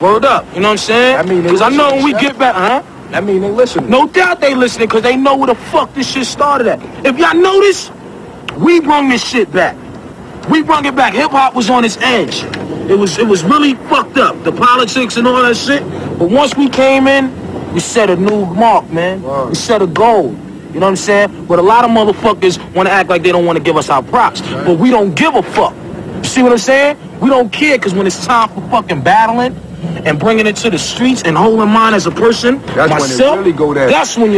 Word up, you know what I'm saying? I mean, because I know when we get back, huh? I mean, they listening. No doubt they listening, because they know where the fuck this shit started at. If y'all notice, we brung this shit back. We brung it back. Hip-hop was on its edge. It was really fucked up, the politics and all that shit. But once we came in, we set a new mark, man. Wow. We set a goal. You know what I'm saying? But a lot of motherfuckers want to act like they don't want to give us our props. Right. But we don't give a fuck. You see what I'm saying? We don't care, because when it's time for fucking battling and bringing it to the streets and holding mine as a person, that's myself, when it really go there. That's when you...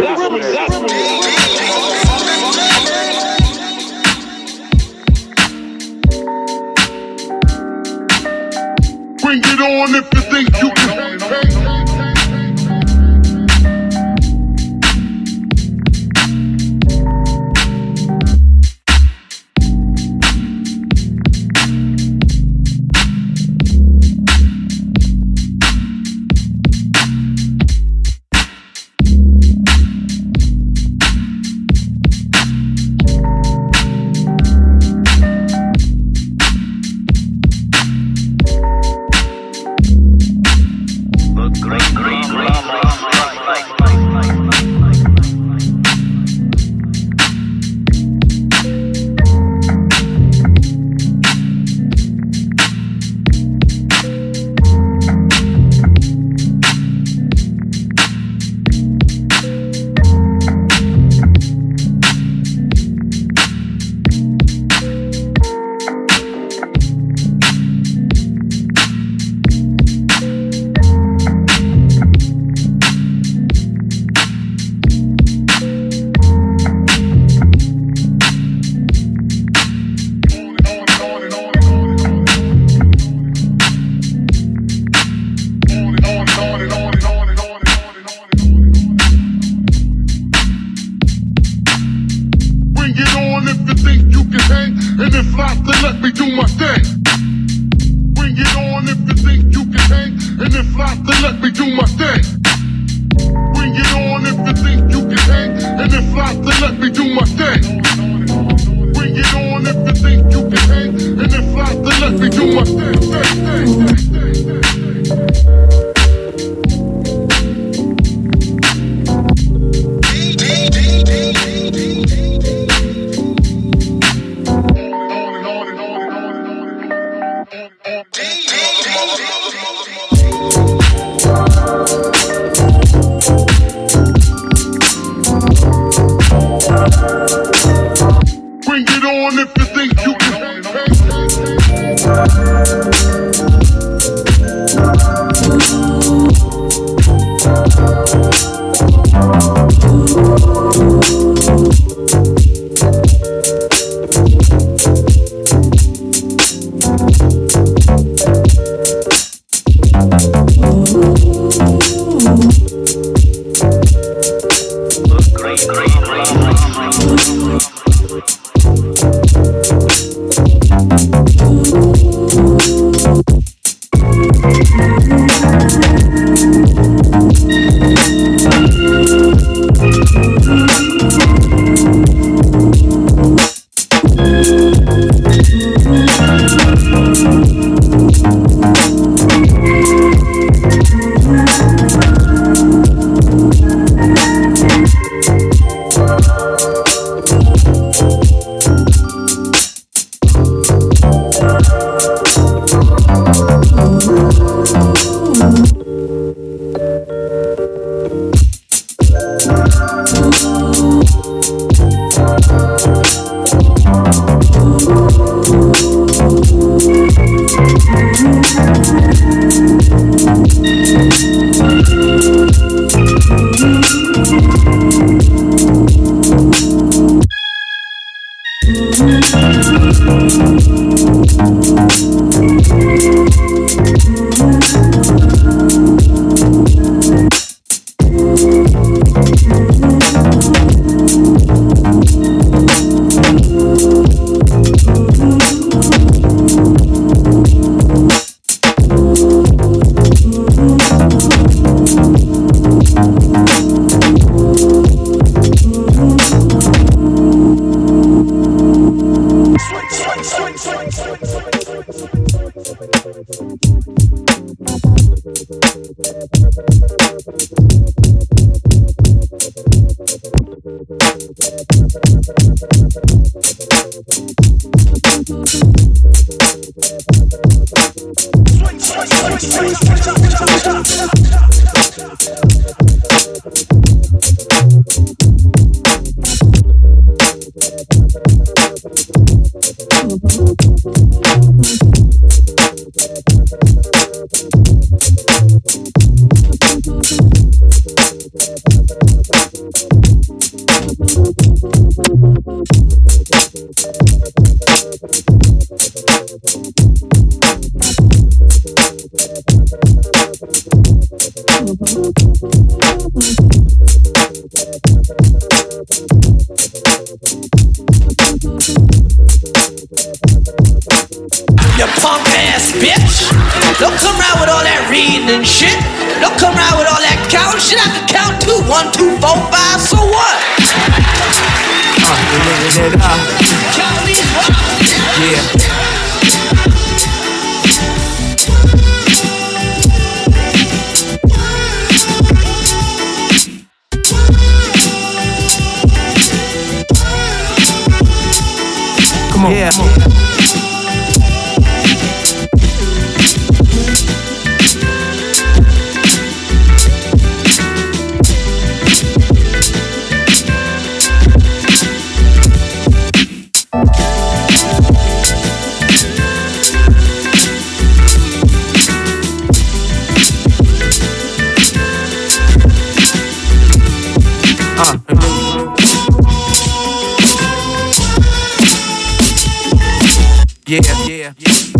Bring it on if you think you can. You punk ass bitch! Don't come around with all that reading and shit. Don't come around with all that count shit. I can count 2, 1, 2, 4, 5. So what? We're living it up. Count these rocks. Yeah. Come on. Yeah. Come on. Yeah.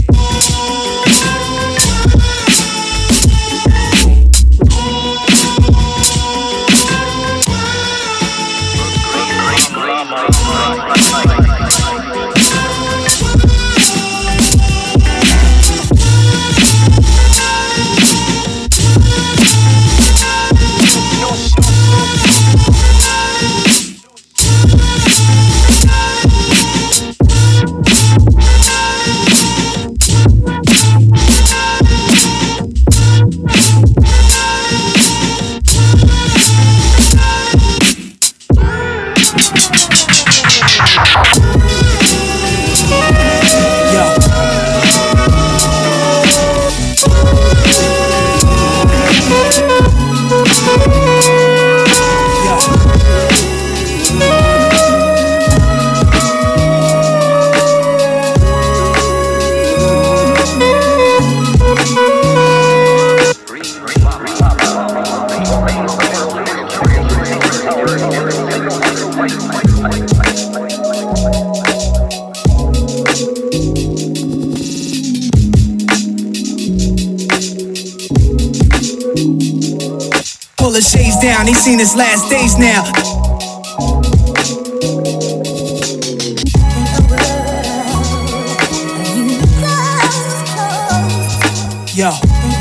Pull the shades down, he's seen his last days now. Yo.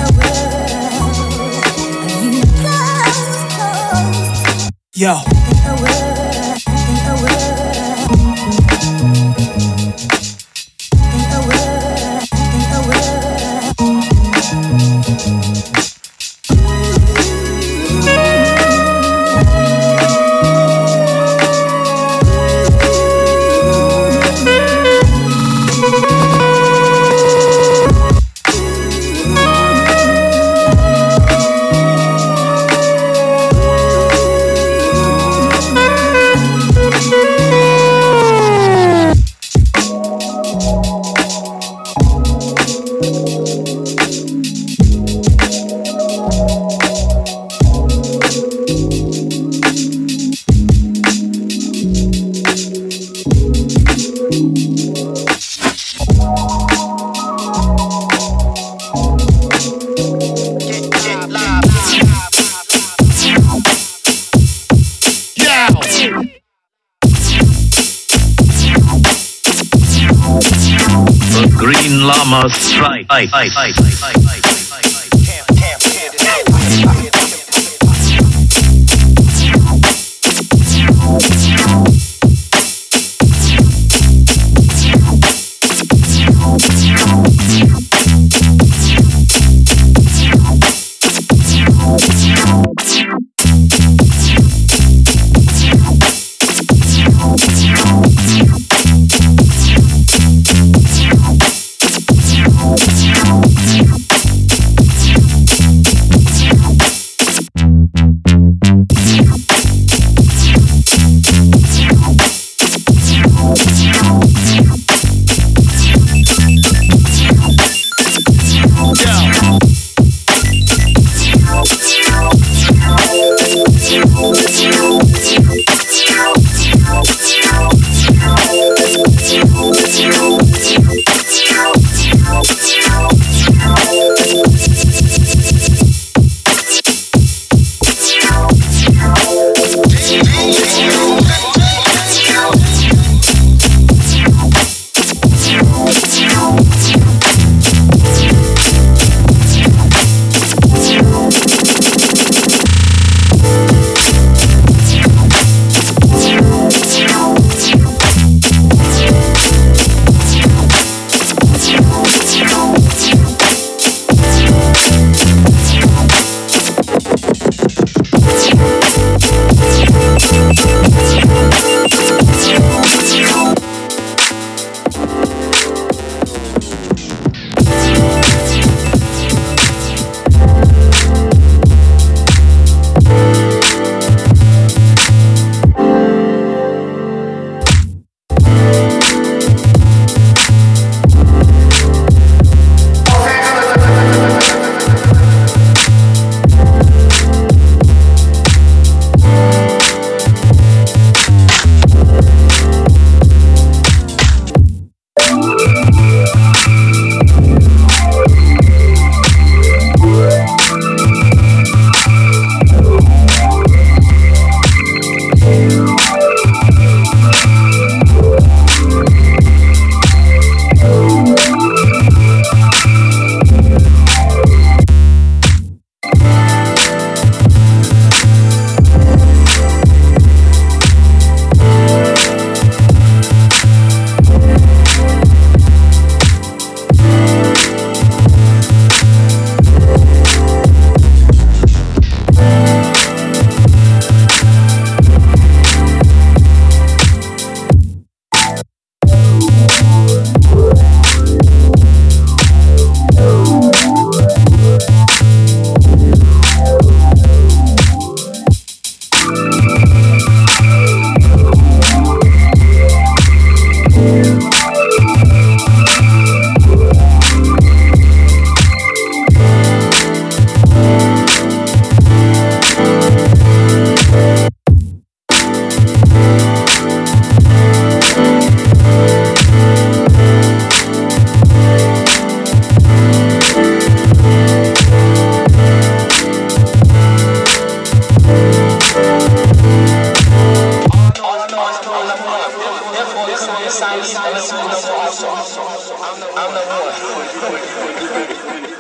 Yo. Green Llama Strike. Chinese, and listen to no also. I'm the one.